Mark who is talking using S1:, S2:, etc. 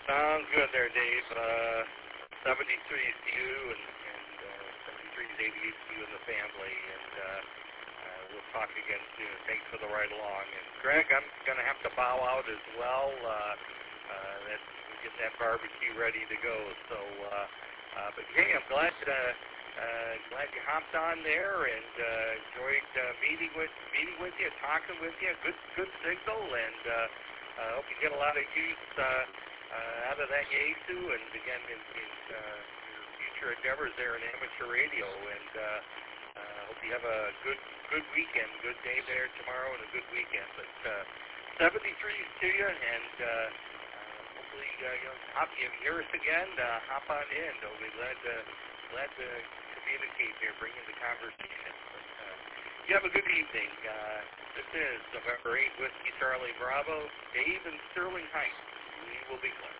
S1: Sounds good there, Dave. 73 is to you, and 73 is 88 to you and the family, and we'll talk again soon. Thanks for the ride along. And Greg, I'm going to have to bow out as well. Get that barbecue ready to go. So, but hey, I'm glad you hopped on there and enjoyed meeting with you, talking with you. Good signal, and hope you get a lot of use out of that Yaesu, and again in your future endeavors there in amateur radio. And hope you have a good weekend, good day there tomorrow, and a good weekend. But 73s to you, and hopefully you hear us again. Hop on in. We'll be glad to communicate here, bring in the conversation. But, you have a good evening. This is November 8th, Whiskey Charlie Bravo, Dave and Sterling Heights. We will be glad.